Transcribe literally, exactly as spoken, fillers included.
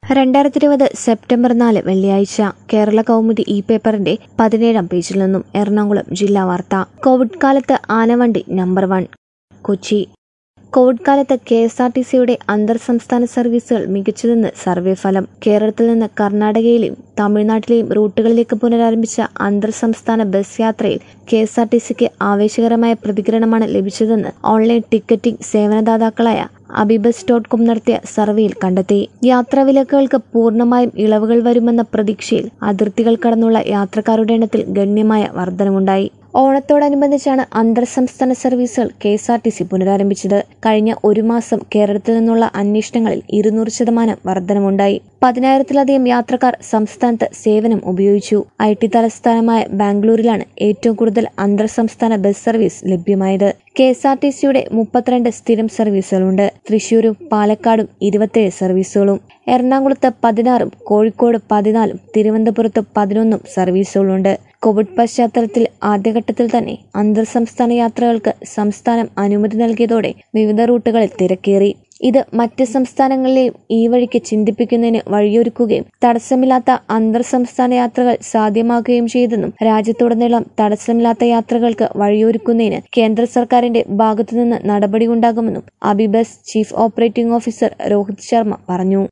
രണ്ടായിരത്തി ഇരുപത് സെപ്റ്റംബർ നാല് വെള്ളിയാഴ്ച കേരള കൗമുദി ഇ പേപ്പറിന്റെ പതിനേഴാം പേജിൽ നിന്നും എറണാകുളം ജില്ലാ വാർത്ത. കോവിഡ് കാലത്ത് ആനവണ്ടി നമ്പർ വൺ. കൊച്ചി. കോവിഡ് കാലത്ത് കെ എസ് ആർ ടി സിയുടെ അന്തർ സംസ്ഥാന സർവീസുകൾ മികച്ചതെന്ന് സർവേ ഫലം. കേരളത്തിൽ നിന്ന് കർണാടകയിലെയും തമിഴ്നാട്ടിലെയും റൂട്ടുകളിലേക്ക് പുനരാരംഭിച്ച അന്തർ സംസ്ഥാന ബസ് യാത്രയിൽ കെ എസ് ആർ ടി സിക്ക് ആവേശകരമായ പ്രതികരണമാണ് ലഭിച്ചതെന്ന് ഓൺലൈൻ ടിക്കറ്റിംഗ് സേവനദാതാക്കളായ അബിബസ് ഡോട്ട് കോം നടത്തിയ സർവേയിൽ കണ്ടെത്തി. യാത്രാവിലക്കുകൾക്ക് പൂർണ്ണമായും ഇളവുകൾ വരുമെന്ന പ്രതീക്ഷയിൽ അതിർത്തികൾ കടന്നുള്ള യാത്രക്കാരുടെ എണ്ണത്തിൽ ഗണ്യമായ വർധനമുണ്ടായി. ഓണത്തോടനുബന്ധിച്ചാണ് അന്തർ സംസ്ഥാന സർവീസുകൾ K S R T C പുനരാരംഭിച്ചത്. കഴിഞ്ഞ ഒരു മാസം കേരളത്തിൽ നിന്നുള്ള അന്വേഷണങ്ങളിൽ ഇരുന്നൂറ് ശതമാനം വർധനമുണ്ടായി. പതിനായിരത്തിലധികം യാത്രക്കാർ സംസ്ഥാനത്ത് സേവനം ഉപയോഗിച്ചു. ഐ ടി തലസ്ഥാനമായ ബാംഗ്ലൂരിലാണ് ഏറ്റവും കൂടുതൽ അന്തർ സംസ്ഥാന ബസ് സർവീസ് ലഭ്യമായത്. കെ എസ് ആർ ടി സിയുടെ മുപ്പത്തിരണ്ട് സ്ഥിരം സർവീസുകളുണ്ട്. തൃശൂരും പാലക്കാടും ഇരുപത്തിയേഴ് സർവീസുകളും, എറണാകുളത്ത് പതിനാറും കോഴിക്കോട് പതിനാലും തിരുവനന്തപുരത്ത് പതിനൊന്നും സർവീസുകളുണ്ട്. കോവിഡ് പശ്ചാത്തലത്തിൽ ആദ്യഘട്ടത്തിൽ തന്നെ അന്തർ സംസ്ഥാന യാത്രകൾക്ക് സംസ്ഥാനം അനുമതി നൽകിയതോടെ വിവിധ റൂട്ടുകളിൽ തിരക്കേറി. ഇത് മറ്റ് സംസ്ഥാനങ്ങളിലെയും ഈ വഴിക്ക് ചിന്തിപ്പിക്കുന്നതിന് വഴിയൊരുക്കുകയും തടസ്സമില്ലാത്ത അന്തർ സംസ്ഥാന യാത്രകൾ സാധ്യമാക്കുകയും ചെയ്തെന്നും രാജ്യത്തുടനീളം തടസ്സമില്ലാത്ത യാത്രകൾക്ക് വഴിയൊരുക്കുന്നതിന് കേന്ദ്ര സർക്കാരിന്റെ ഭാഗത്തുനിന്ന് നടപടിയുണ്ടാകുമെന്നും AbhiBus chief operating officer Rohit Sharma പറഞ്ഞു.